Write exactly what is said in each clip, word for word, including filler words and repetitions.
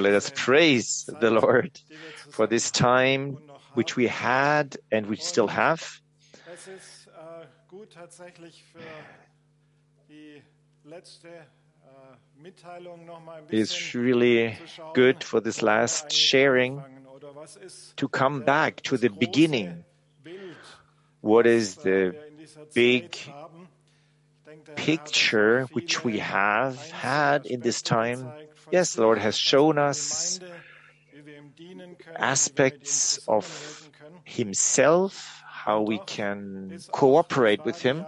let us praise the Lord for this time which we had and we still have. It is really good for this last sharing to come back to the beginning. What is the big picture which we have had in this time? Yes, the Lord has shown us aspects of Himself, how we can cooperate with Him.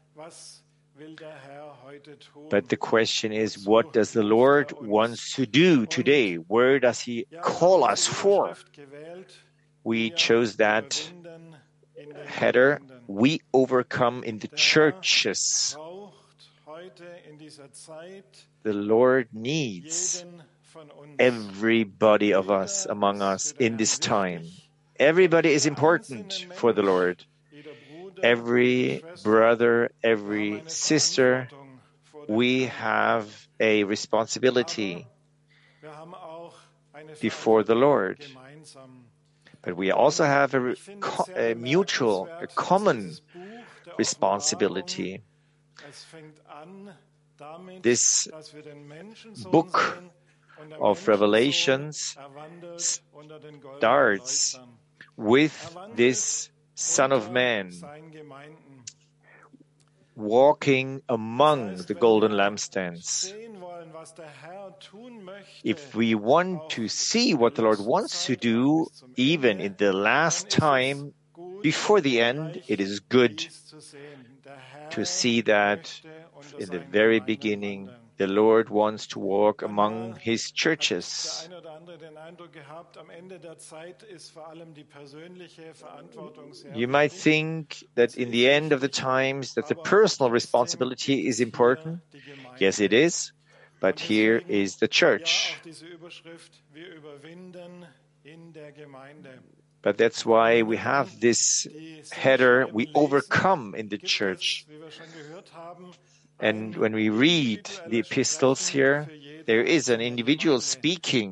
But the question is, what does the Lord want to do today? Where does He call us for? We chose that header, we overcome in the churches. The Lord needs everybody of us, among us, in this time. Everybody is important for the Lord. Every brother, every sister, we have a responsibility before the Lord. But we also have a, a mutual, a common responsibility. This book of Revelations starts with this Son of Man walking among the golden lampstands. If we want to see what the Lord wants to do, even in the last time, before the end, it is good to see that in the very beginning, the Lord wants to walk among His churches. You might think that in the end of the times that the personal responsibility is important. Yes, it is. But here is the church. But that's why we have this header, we overcome in the church. And when we read the epistles here, there is an individual speaking.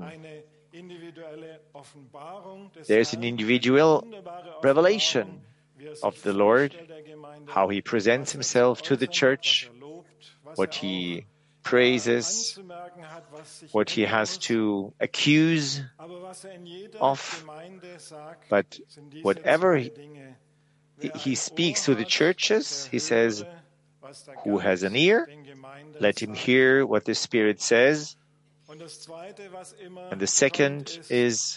There's an individual revelation of the Lord, how He presents Himself to the church, what He praises, what He has to accuse of. But whatever He, he speaks to the churches, He says, who has an ear, let him hear what the Spirit says. And the second is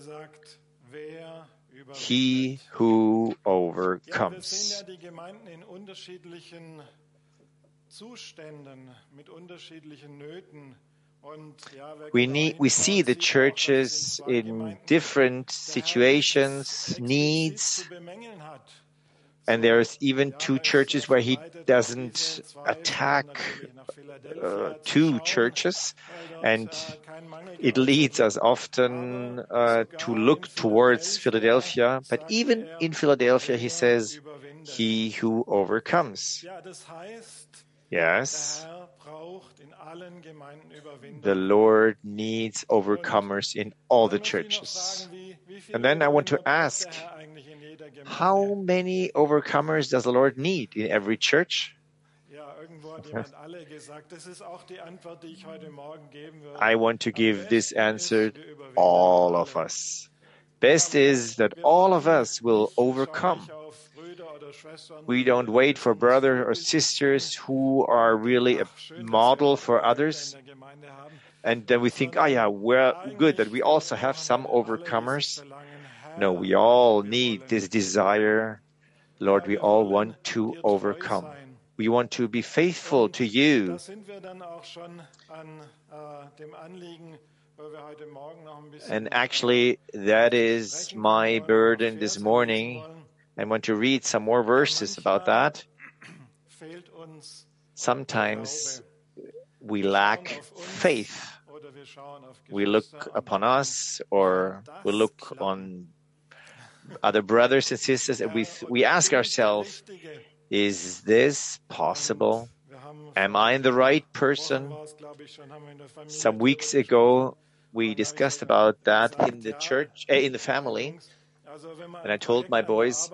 he who overcomes. We need, we see the churches in different situations, needs, and there's even two churches where He doesn't attack uh, two churches, and it leads us often uh, to look towards Philadelphia. But even in Philadelphia, He says, he who overcomes. Yes, the Lord needs overcomers in all the churches. And then I want to ask, how many overcomers does the Lord need in every church? I want to give this answer, all of us. Best is that all of us will overcome. We don't wait for brothers or sisters who are really a model for others. And then we think, oh yeah, we're good that we also have some overcomers. No, we all need this desire. Lord, we all want to overcome. We want to be faithful to You. And actually, that is my burden this morning. I want to read some more verses about that. Sometimes we lack faith. We look upon us, or we look on other brothers and sisters, and we we ask ourselves, is this possible? Am I the right person? Some weeks ago, we discussed about that in the church, uh, in the family. And I told my boys,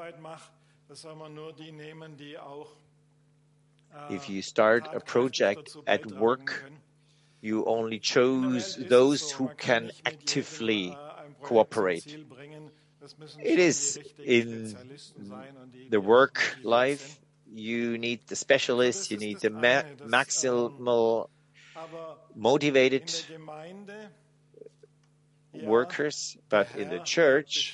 if you start a project at work, you only choose those who can actively cooperate. It is in the work life, you need the specialists, you need the ma- maximal motivated workers, but in the church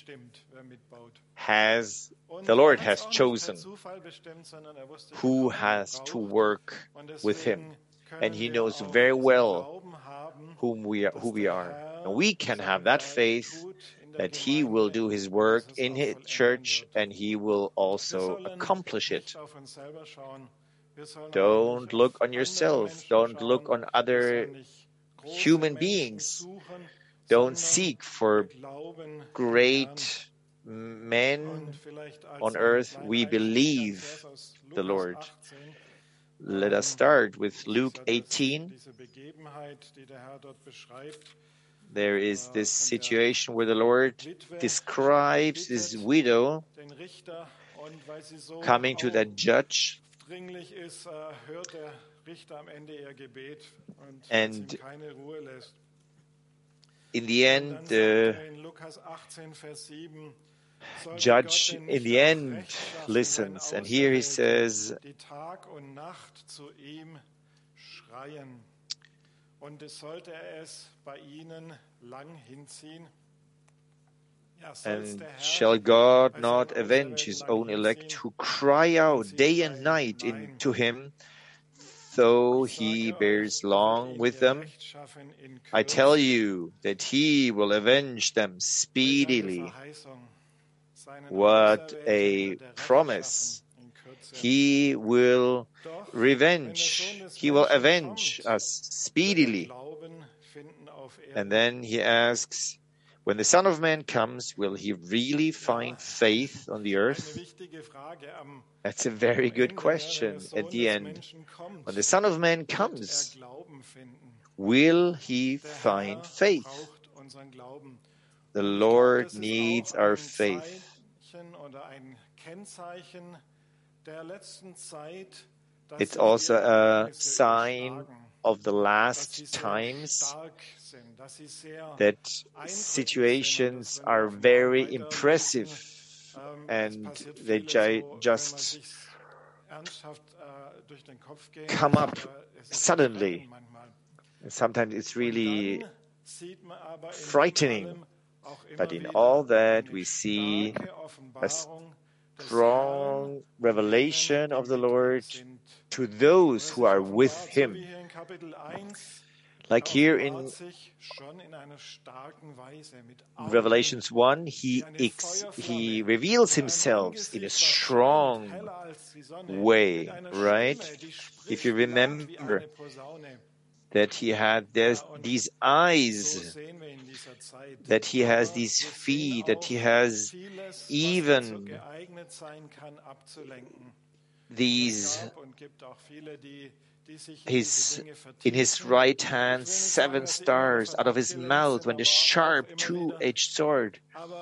has the Lord has chosen who has to work with him, and he knows very well whom we are, who we are. And we can have that faith that he will do his work in his church and he will also accomplish it. Don't look on yourself. Don't look on other human beings. Don't seek for great men on earth. We believe the Lord. Let us start with Luke eighteen. There is this situation where the Lord describes this widow coming to that judge, and in the end, the judge in the end listens, and here he says, and shall God not avenge his own elect who cry out day and night into him, though he bears long with them? I tell you that he will avenge them speedily. What a promise! He will revenge. He will avenge us speedily. And then he asks, when the Son of Man comes, will he really find faith on the earth? That's a very good question at the end. When the Son of Man comes, will he find faith? The Lord needs our faith. It's also a sign of the last times that situations are very impressive and they just come up suddenly. And sometimes it's really frightening. But in all that, we see a strong revelation of the Lord to those who are with him. Like here in Revelations one, he ex- he reveals himself in a strong way, right? If you remember that he had there's these eyes, that he has these feet, that he has even these his in his right hand seven stars, out of his mouth went a sharp two-edged sword.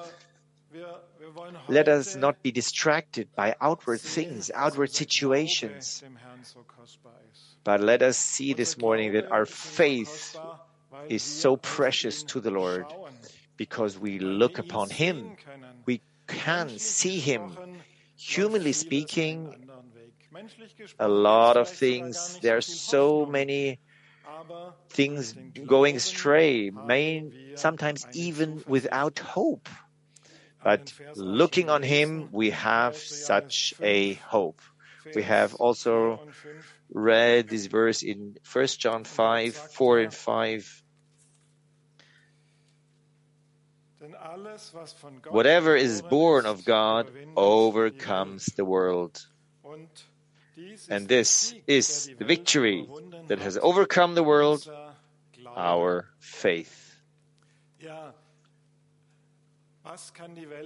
Let us not be distracted by outward things, outward situations, but let us see this morning that our faith is so precious to the Lord because we look upon him. We can see him. Humanly speaking, a lot of things, there are so many things going astray, main, sometimes even without hope. But looking on him, we have such a hope. We have also read this verse in First John five, four and five. Whatever is born of God overcomes the world. And this is the victory that has overcome the world, our faith.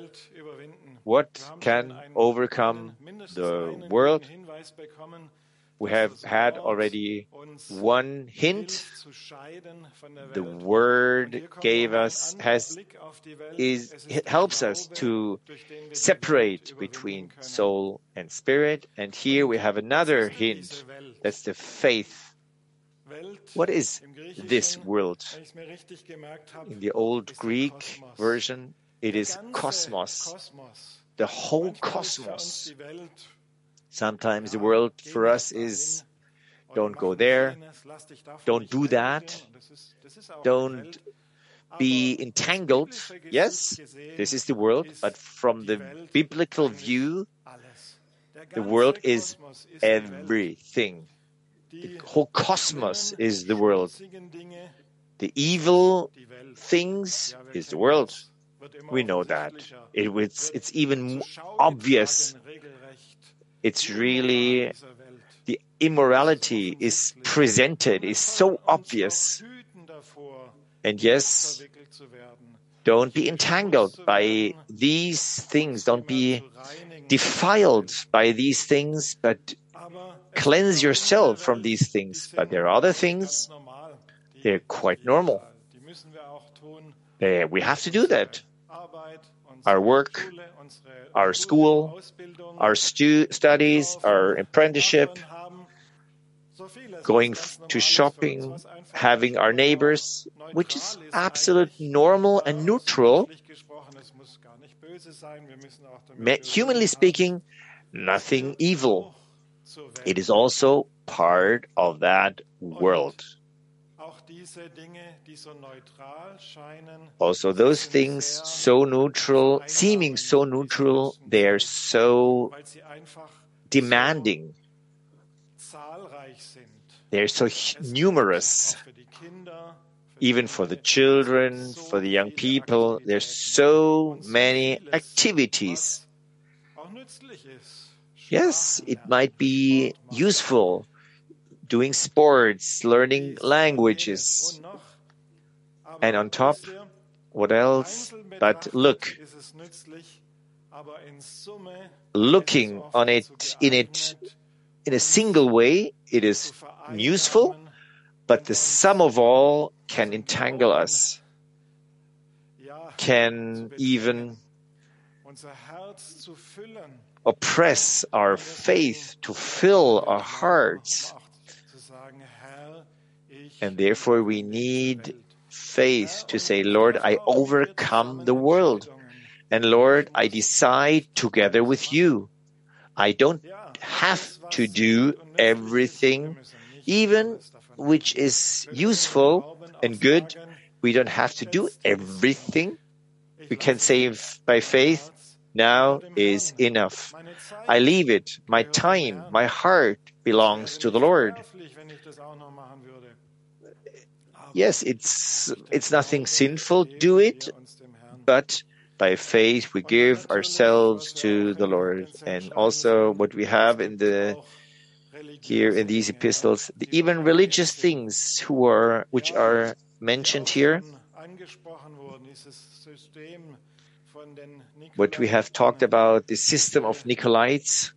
What can overcome the world? We have had already one hint. The Word gave us, has, is, it helps us to separate between soul and spirit. And here we have another hint. That's the faith. What is this world? In the old Greek version, it is cosmos, the whole cosmos. Sometimes the world for us is, don't go there, don't do that, don't be entangled. Yes, this is the world, but from the biblical view, the world is everything. The whole cosmos is the world. The evil things is the world. We know that. It, it's, it's even obvious. It's really, the immorality is presented, is so obvious. And yes, don't be entangled by these things. Don't be defiled by these things, but cleanse yourself from these things. But there are other things, they're quite normal. Uh, we have to do that. Our work, our school, our stu- studies, our apprenticeship, going f- to shopping, having our neighbors, which is absolute normal and neutral. Humanly speaking, nothing evil. It is also part of that world. Also, those things so neutral, seeming so neutral, they are so demanding. They're so numerous. Even for the children, for the young people, there's so many activities. Yes, it might be useful, doing sports, learning languages. And on top, what else? But look, looking on it, in it, in a single way, it is useful, but the sum of all can entangle us, can even oppress our faith, to fill our hearts. And therefore we need faith to say, Lord, I overcome the world. And Lord, I decide together with you. I don't have to do everything, even which is useful and good. We don't have to do everything. We can say by faith, now is enough. I leave it. My time, my heart belongs to the Lord. Yes, it's it's nothing sinful. Do it, but by faith we give ourselves to the Lord. And also what we have in the here in these epistles, the even religious things who are which are mentioned here. What we have talked about, the system of Nicolaites,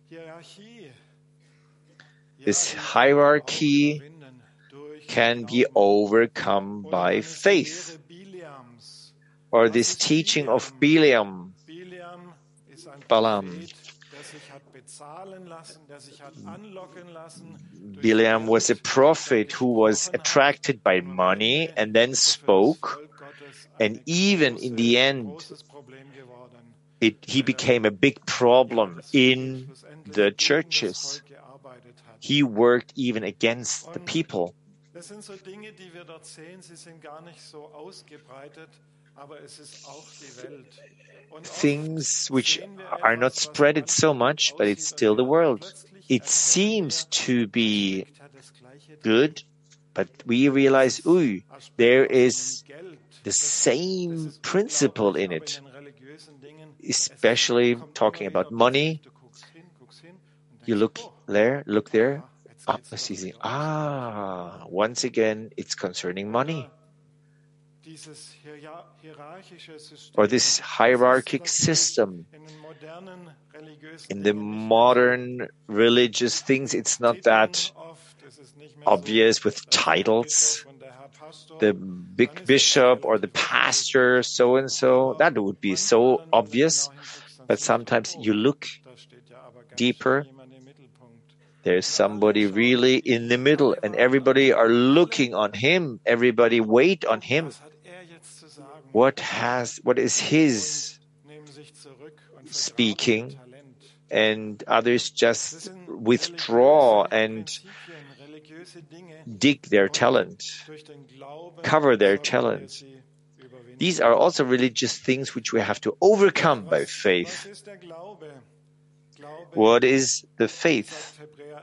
this hierarchy can be overcome by faith. Or this teaching of Balaam, Balaam. Balaam was a prophet who was attracted by money and then spoke, and even in the end, it, he became a big problem in the churches. He worked even against the people. Things which are not spreaded so much, but it's still the world. It seems to be good, but we realize, ooh, there is the same principle in it, especially talking about money. You look there, look there. Ah, ah, once again, it's concerning money. or this hierarchic system. In the modern religious things, it's not that obvious with titles. The big bishop or the pastor, so-and-so, that would be so obvious. But sometimes you look deeper, there's somebody really in the middle, and everybody are looking on him. Everybody wait on him. What has, what is his speaking? And others just withdraw and dig their talent, cover their talent. These are also religious things which we have to overcome by faith. What is the faith?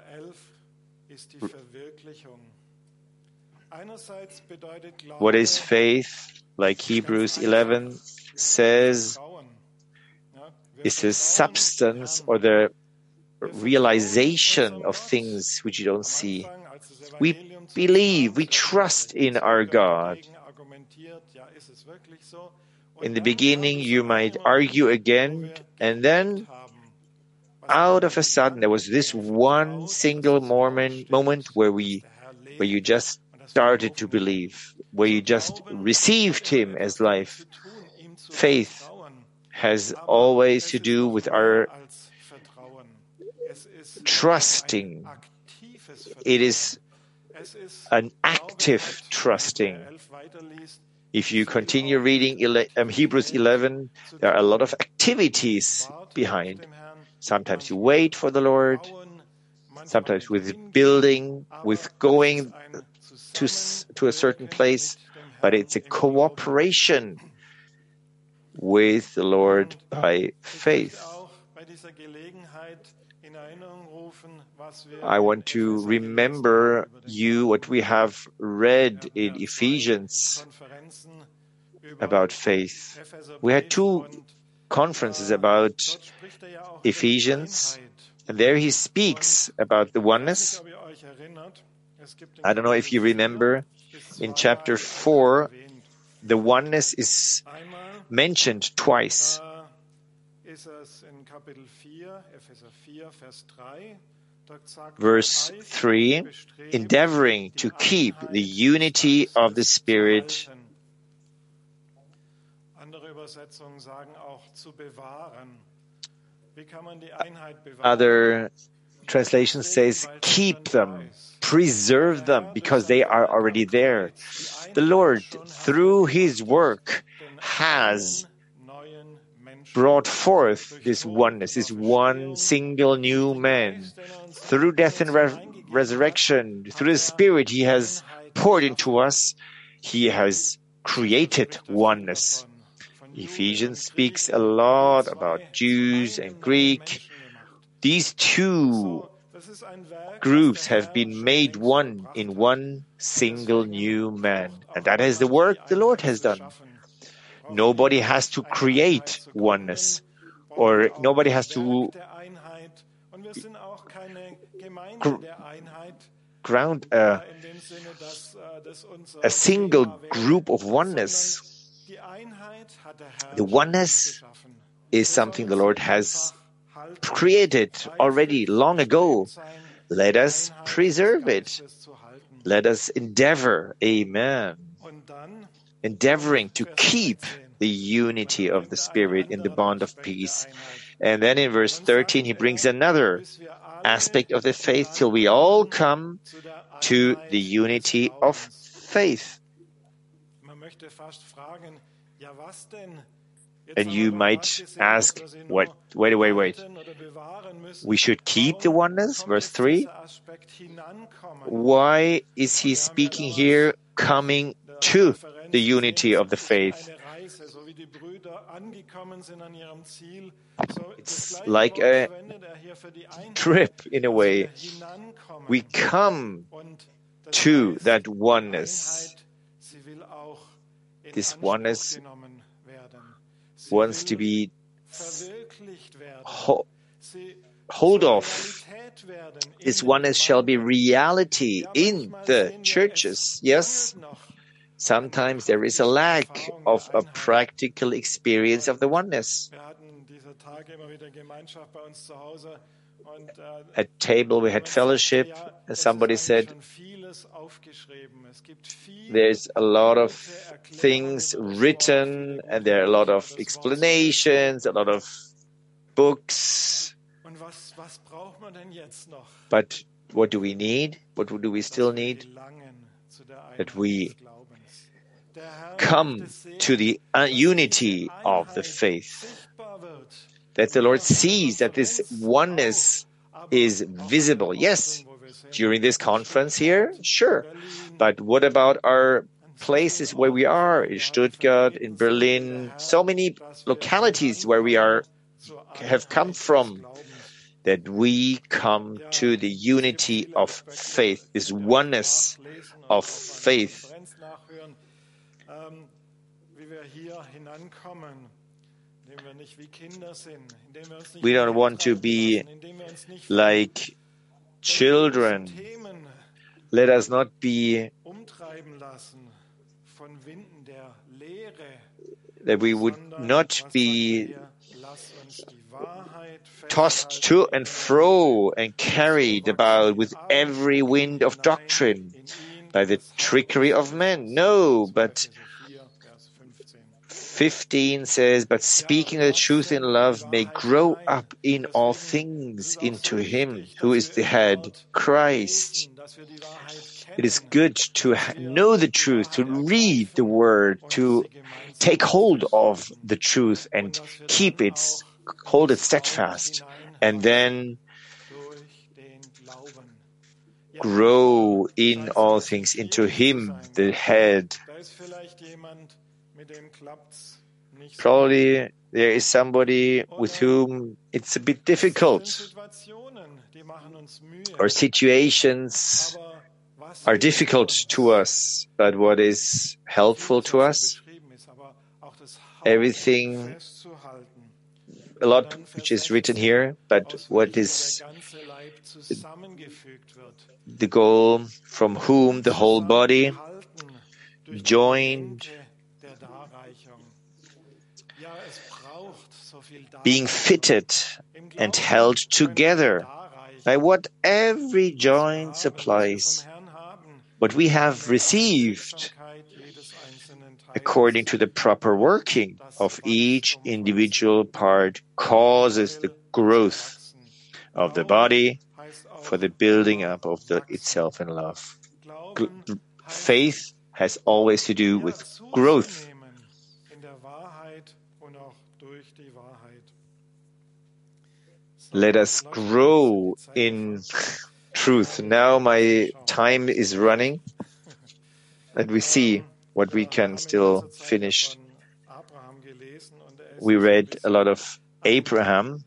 What is faith? Like Hebrews eleven says, is the substance or the realization of things which you don't see. We believe, we trust in our God. In the beginning, you might argue again, and then out of a sudden, there was this one single moment, moment where we, where you just started to believe, where you just received Him as life. Faith has always to do with our trusting. It is an active trusting. If you continue reading Hebrews eleven, there are a lot of activities behind. Sometimes you wait for the Lord, sometimes with building, with going to, to a certain place, but it's a cooperation with the Lord by faith. I want to remember you what we have read in Ephesians about faith. We had two conferences about Ephesians, and there he speaks about the oneness. I don't know if you remember, in chapter four, the oneness is mentioned twice. Verse three, endeavoring to keep the unity of the Spirit. Other translation says, keep them, preserve them, because they are already there. The Lord, through His work, has brought forth this oneness, this one single new man. Through death and re- resurrection, through the Spirit He has poured into us, He has created oneness. Ephesians speaks a lot about Jews and Greek. These two groups have been made one in one single new man. And that is the work the Lord has done. Nobody has to create oneness, or nobody has to gr- ground a, a single group of oneness. The oneness is something the Lord has created already long ago. Let us preserve it. Let us endeavor, amen, endeavoring to keep the unity of the Spirit in the bond of peace. And then in verse thirteen, he brings another aspect of the faith till we all come to the unity of faith. And you might ask, what? Wait, wait, wait. We should keep the oneness, verse three. Why is he speaking here coming to the unity of the faith? It's like a trip in a way. We come to that oneness. This oneness wants to be ho- hold of. This oneness shall be reality in the churches. Yes, sometimes there is a lack of a practical experience of the oneness. At table we had fellowship, and somebody said, there's a lot of things written, and there are a lot of explanations, a lot of books. But what do we need? What do we still need? That we come to the unity of the faith. That the Lord sees that this oneness is visible. Yes, during this conference here, sure. But what about our places where we are, in Stuttgart, in Berlin, so many localities where we are have come from, that we come to the unity of faith, this oneness of faith. We don't want to be like children. Let us not be that we would not be tossed to and fro and carried about with every wind of doctrine by the trickery of men. No, but fifteen says, but speaking the truth in love may grow up in all things into Him who is the head, Christ. It is good to know the truth, to read the Word, to take hold of the truth and keep it, hold it steadfast, and then grow in all things into Him, the head. Probably there is somebody with whom it's a bit difficult, or situations are difficult to us, but what is helpful to us, everything, a lot which is written here, but what is the goal, from whom the whole body, joined, being fitted and held together by what every joint supplies, what we have received according to the proper working of each individual part, causes the growth of the body for the building up of the, itself in love. G- faith has always to do with growth. Let us grow in truth. Now my time is running, and we see what we can still finish. We read a lot of Abraham.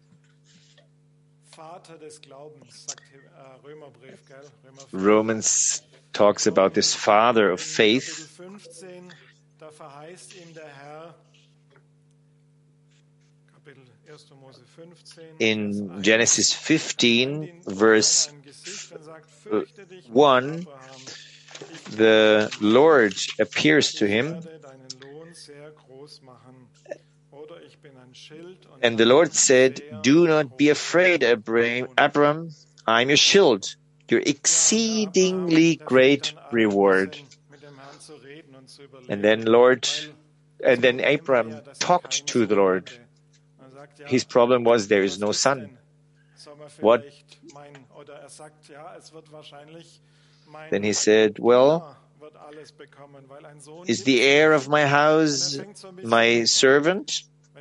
Romans talks about this father of faith. In Genesis fifteen, verse one, the Lord appears to him, and the Lord said, "Do not be afraid, Abram, Abram, I'm your shield, your exceedingly great reward." And then Lord, and then Abram talked to the Lord. His problem was there is no son. What? Then he said, well, is the heir of my house my servant?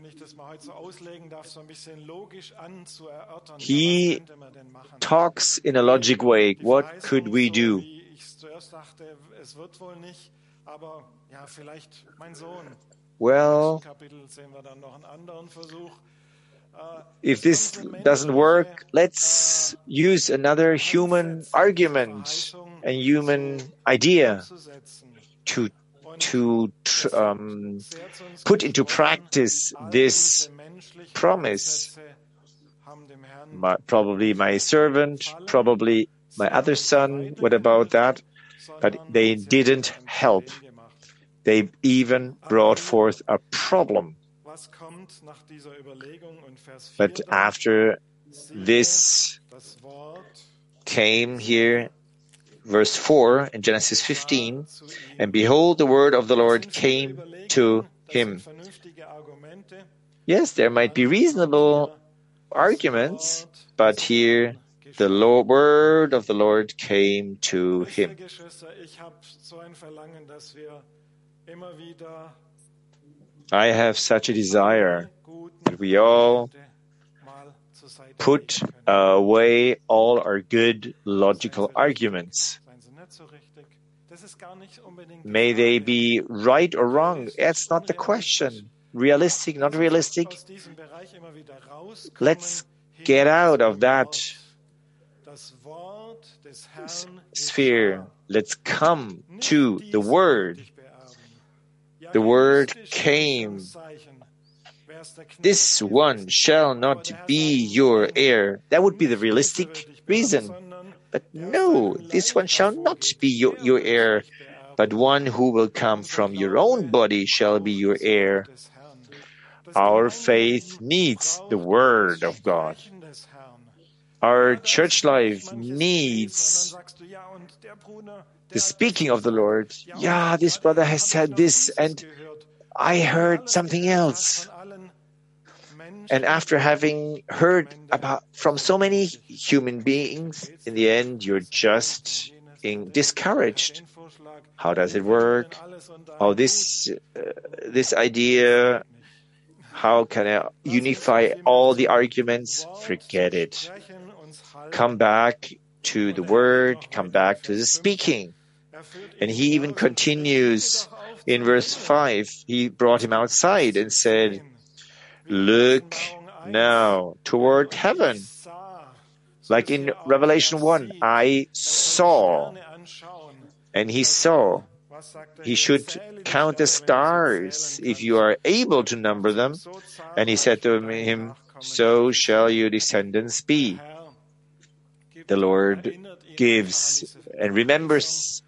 He talks in a logic way. What could we do? Well, if this doesn't work, let's use another human argument, a human idea to to um, put into practice this promise. My, probably my servant, probably my other son. What about that? But they didn't help. They even brought forth a problem. But after this came here, verse four in Genesis fifteen, and behold, the word of the Lord came to him. Yes, there might be reasonable arguments, but here the Lord, word of the Lord came to him. I have such a desire that we all put away all our good logical arguments. May they be right or wrong, that's not the question. Realistic, not realistic. Let's get out of that sphere. Let's come to the Word. The Word came. This one shall not be your heir. That would be the realistic reason. But no, this one shall not be your, your heir, but one who will come from your own body shall be your heir. Our faith needs the Word of God. Our church life needs the speaking of the Lord. Yeah, this brother has said this, and I heard something else. And after having heard about from so many human beings, in the end, you're just in, discouraged. How does it work? Oh, this uh, this idea. How can I unify all the arguments? Forget it. Come back to the Word. Come back to the speaking. And he even continues in verse five. He brought him outside and said, look now toward heaven. Like in Revelation one, I saw. And he saw. He should count the stars if you are able to number them. And he said to him, so shall your descendants be. The Lord gives and remembers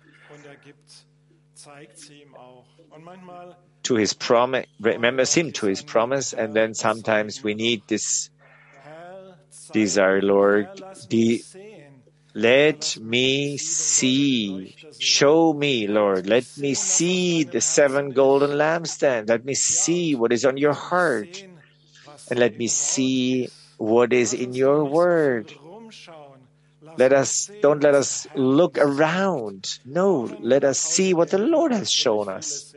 to his promise, remembers him to his promise, and then sometimes we need this desire, Lord, the let me see, show me, Lord, let me see the seven golden lampstands, let me see what is on your heart, and let me see what is in your word. Let us, don't let us look around. No, let us see what the Lord has shown us.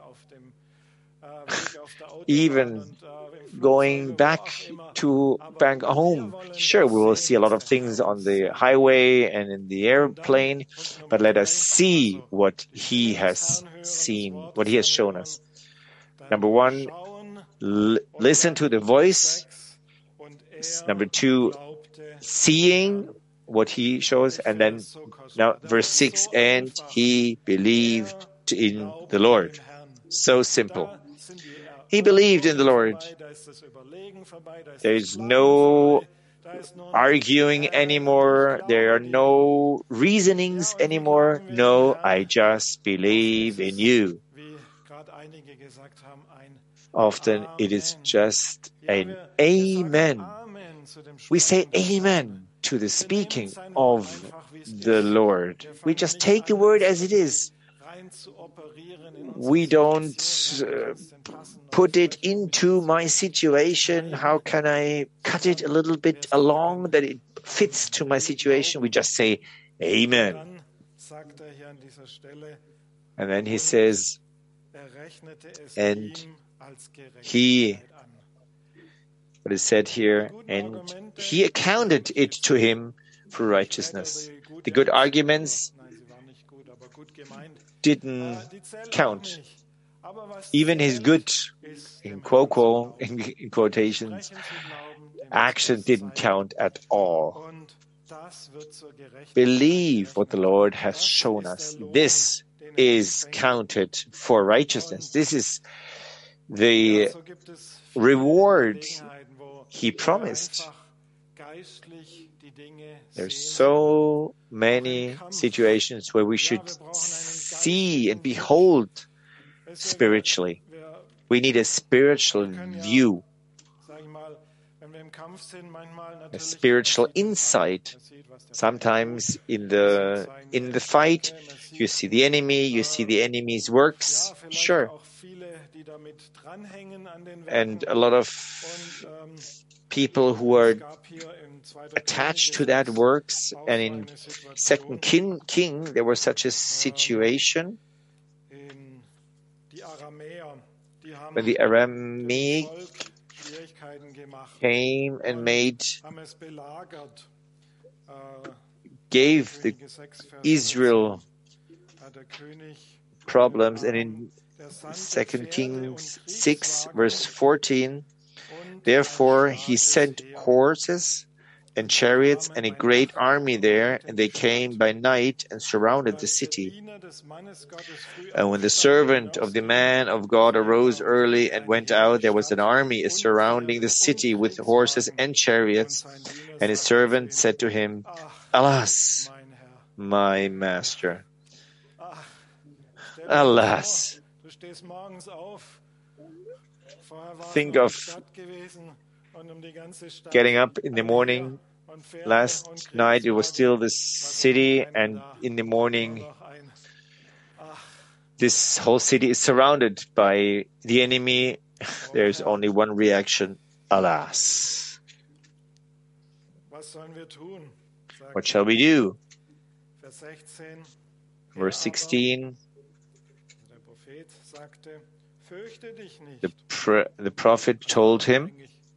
Even going back to back home, sure, we will see a lot of things on the highway and in the airplane, but let us see what He has seen, what He has shown us. Number one, l- listen to the voice. Number two, seeing what He shows. And then now verse six, and he believed in the Lord. So simple. He believed in the Lord. There is no arguing anymore. There are no reasonings anymore. No, I just believe in you. Often it is just an amen. We say amen to the speaking of the Lord. We just take the word as it is. We don't uh, put it into my situation. How can I cut it a little bit along that it fits to my situation? We just say, amen. And then he says, and he, what is said here, and he accounted it to him for righteousness. The good arguments didn't count. Even his good, in quote, in, in quotations, action didn't count at all. Believe what the Lord has shown us. This is counted for righteousness. This is the reward He promised. There's so many situations where we should see and behold spiritually. We need a spiritual view, a spiritual insight. Sometimes in the in the fight, you see the enemy, you see the enemy's works, sure. And a lot of people who are attached to that works. And in Second King, King, there was such a situation when the Aramaic came and made, gave the Israel problems. And in Second Kings six, verse fourteen, therefore he sent horses and chariots and a great army there, and they came by night and surrounded the city. And when the servant of the man of God arose early and went out, there was an army surrounding the city with horses and chariots. And his servant said to him, Alas, my master, alas. Think of getting up in the morning. Last night it was still the city, and in the morning this whole city is surrounded by the enemy. There's only one reaction, alas. What shall we do? Verse sixteen. The, pr- the prophet told him,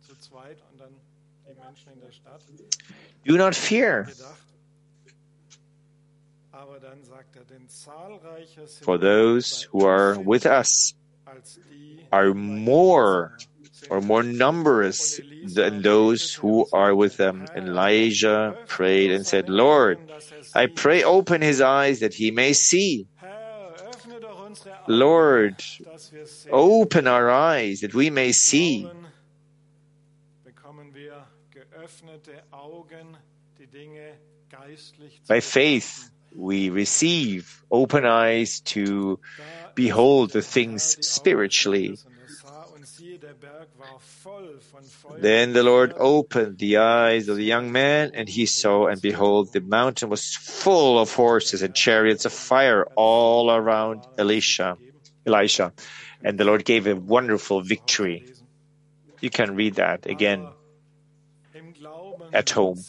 do not fear, for those who are with us are more or more numerous than those who are with them. And Elijah prayed and said, Lord, I pray open his eyes that he may see. Lord, open our eyes that we may see. By faith, we receive open eyes to behold the things spiritually. Then the Lord opened the eyes of the young man, and he saw, and behold, the mountain was full of horses and chariots of fire all around Elisha, Elisha. And the Lord gave a wonderful victory. You can read that again at home.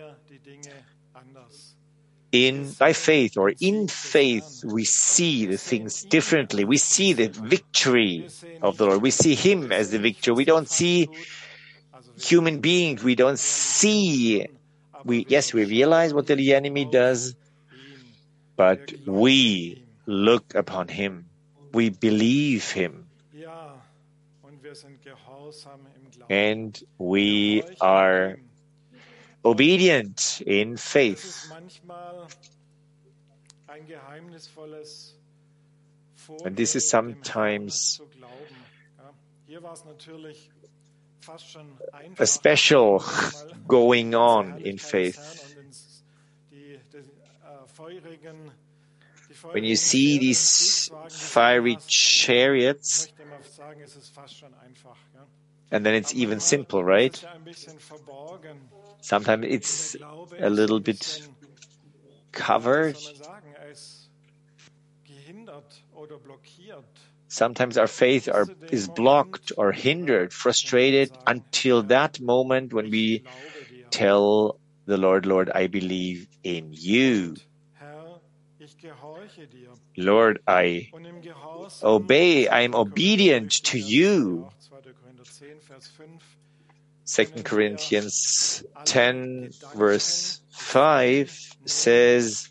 In by faith or in faith, we see the things differently. We see the victory of the Lord. We see Him as the victor. We don't see human beings. We don't see. We yes, we realize what the enemy does, but we look upon Him. We believe Him, and we are obedient in faith. And this is sometimes a special going on in faith. When you see these fiery chariots, and then it's even simple, right? Sometimes it's a little bit covered. Sometimes our faith are, is blocked or hindered, frustrated until that moment when we tell the Lord, Lord, I believe in you. Lord, I obey, I am obedient to you. Second Corinthians ten, verse five says,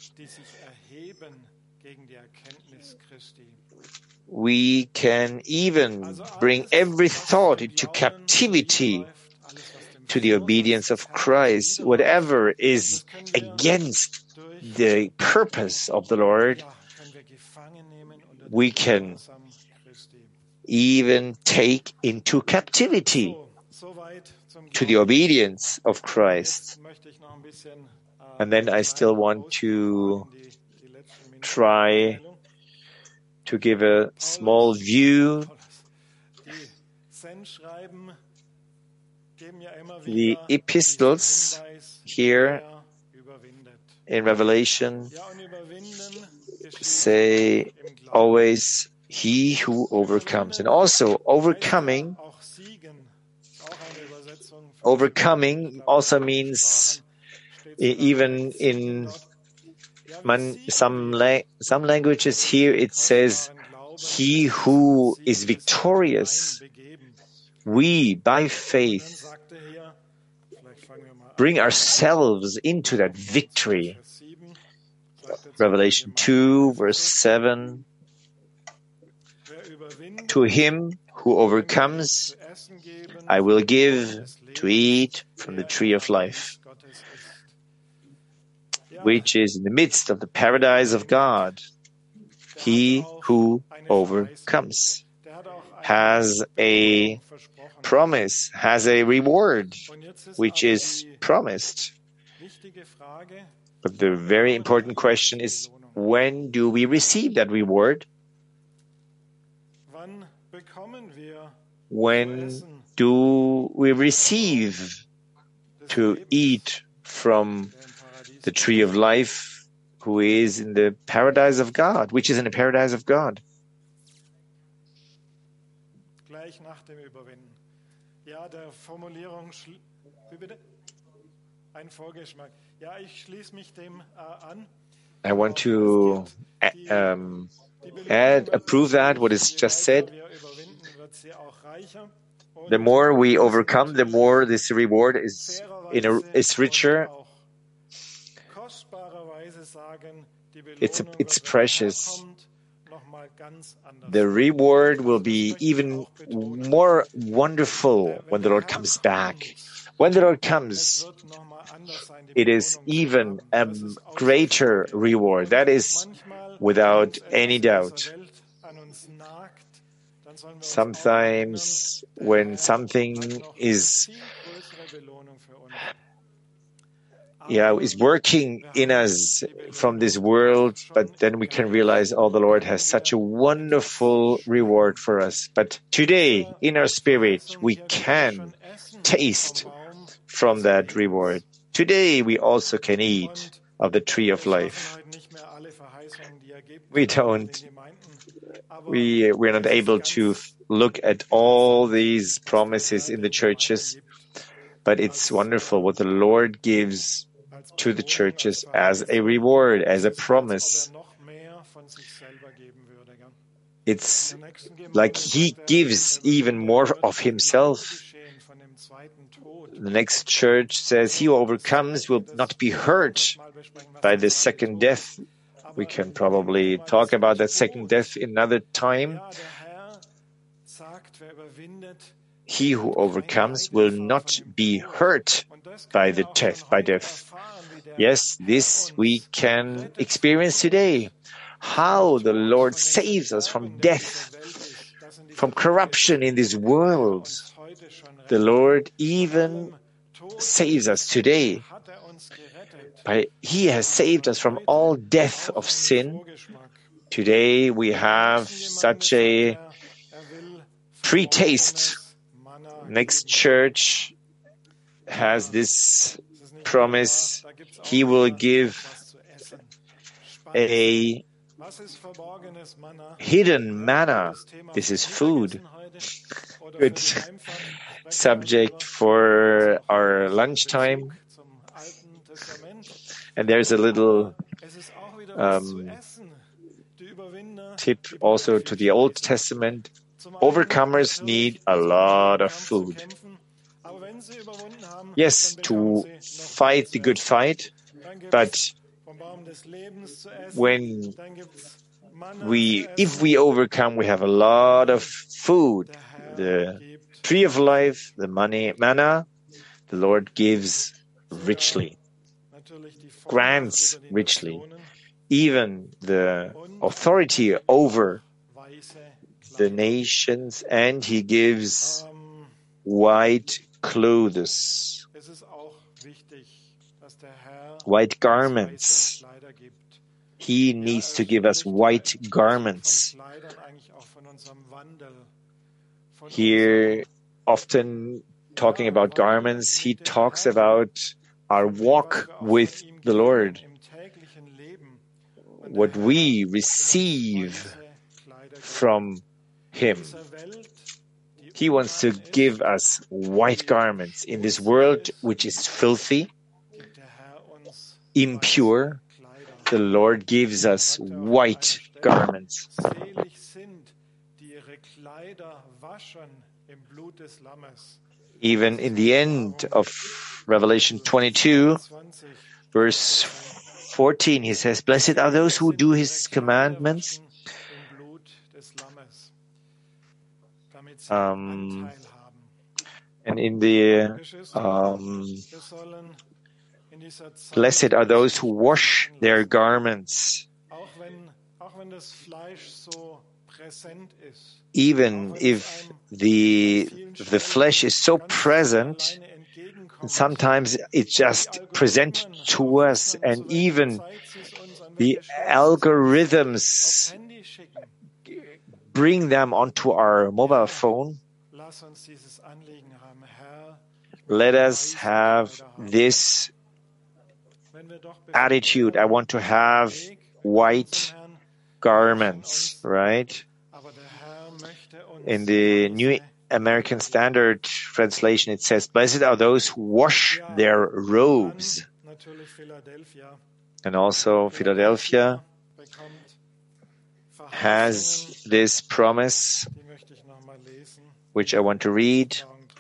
we can even bring every thought into captivity to the obedience of Christ. Whatever is against the purpose of the Lord, we can even take into captivity to the obedience of Christ. And then I still want to try to give a small view. The epistles here in Revelation say always, he who overcomes. And also, overcoming, overcoming also means, even in man, some, la- some languages here, it says, he who is victorious. We, by faith, bring ourselves into that victory. Revelation two, verse seven. To him who overcomes, I will give to eat from the tree of life, which is in the midst of the paradise of God. He who overcomes has a promise, has a reward, which is promised. But the very important question is, when do we receive that reward? When do we receive to eat from the tree of life, who is in the paradise of God, which is in the paradise of God? I want to um, add, approve that, what is just said. The more we overcome, the more this reward is, in a, is richer. It's, it's precious. The reward will be even more wonderful when the Lord comes back. When the Lord comes, it is even a greater reward. That is without any doubt. Sometimes when something is yeah, is working in us from this world, but then we can realize, oh, the Lord has such a wonderful reward for us. But today, in our spirit, we can taste from that reward. Today, we also can eat of the tree of life. We don't, we, we're not able to look at all these promises in the churches, but it's wonderful what the Lord gives to the churches as a reward, as a promise. It's like he gives even more of himself. The next church says, he who overcomes will not be hurt by the second death. We can probably talk about that second death another time. He who overcomes will not be hurt by the death, by death. Yes, this we can experience today. How the Lord saves us from death, from corruption in this world. The Lord even saves us today. By, he has saved us from all death of sin. Today we have such a pre-taste. Next church has this promise. He will give a hidden manna. This is food. Good subject for our lunchtime. And there's a little um, tip also to the Old Testament. Overcomers need a lot of food. Yes, to fight the good fight, but when we, if we overcome, we have a lot of food. The tree of life, the money, manna, the Lord gives richly, grants richly, even the authority over the nations, and he gives white clothes, white garments. He needs to give us white garments. Here, often talking about garments, he talks about our walk with the Lord, what we receive from him. He wants to give us white garments in this world which is filthy, impure. The Lord gives us white garments. Even in the end of Revelation twenty-two, verse fourteen, he says, "Blessed are those who do his commandments." Um, and in the um, blessed are those who wash their garments. Even if the the flesh is so present, and sometimes it's just presented to us, and even the algorithms bring them onto our mobile phone. Let us have this attitude. I want to have white garments, right? In the New American Standard Translation, it says, "Blessed are those who wash their robes." And also Philadelphia has this promise, which I want to read.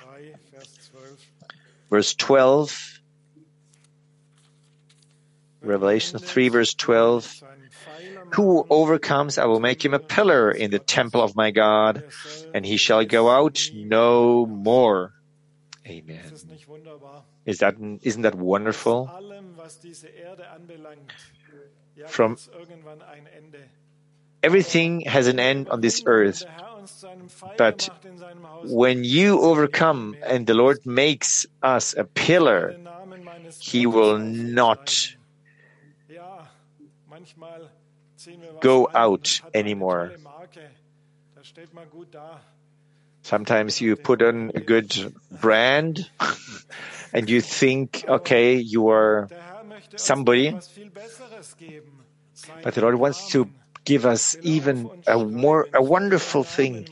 Verse twelve, Revelation three, verse twelve. "Who overcomes, I will make him a pillar in the temple of my God, and he shall go out no more." Amen. Is that, isn't that wonderful? From everything has an end on this earth, but when you overcome and the Lord makes us a pillar, he will not go out anymore. Sometimes you put on a good brand and you think, okay, you are somebody, but the Lord wants to give us even a more, a wonderful thing.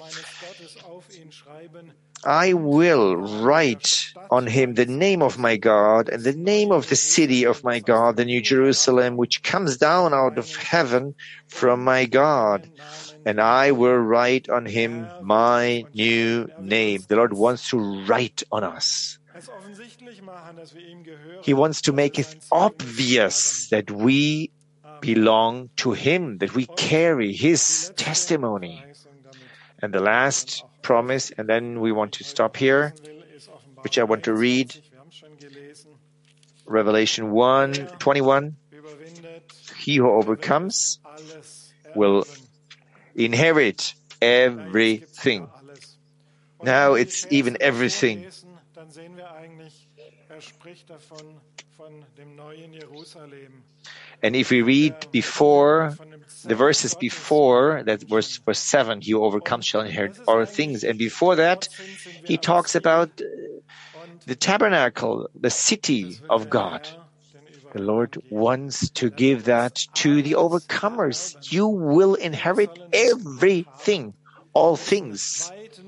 "I will write on him the name of my God and the name of the city of my God, the New Jerusalem, which comes down out of heaven from my God. And I will write on him my new name." The Lord wants to write on us. He wants to make it obvious that we belong to him, that we carry his testimony. And the last promise, and then we want to stop here, which I want to read, Revelation one twenty-one. "He who overcomes will inherit everything." Now it's even everything. And if we read before, the verses before, that verse, verse seven, "He who overcomes shall inherit all things." And before that, he talks about the tabernacle, the city of God. The Lord wants to give that to the overcomers. You will inherit everything, all things.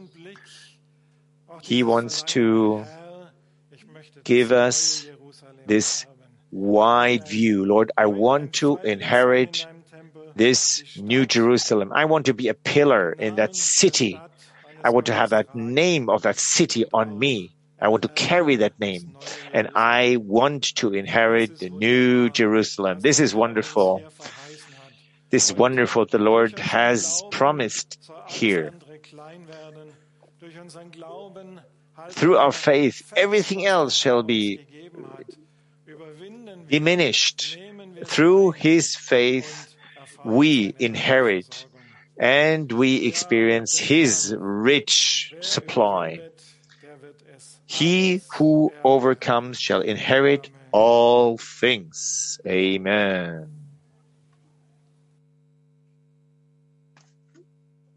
He wants to give us this wide view. Lord, I want to inherit this New Jerusalem. I want to be a pillar in that city. I want to have that name of that city on me. I want to carry that name. And I want to inherit the New Jerusalem. This is wonderful. This is wonderful. The Lord has promised here. Through our faith, everything else shall be diminished. Through his faith, we inherit and we experience his rich supply. He who overcomes shall inherit all things. Amen.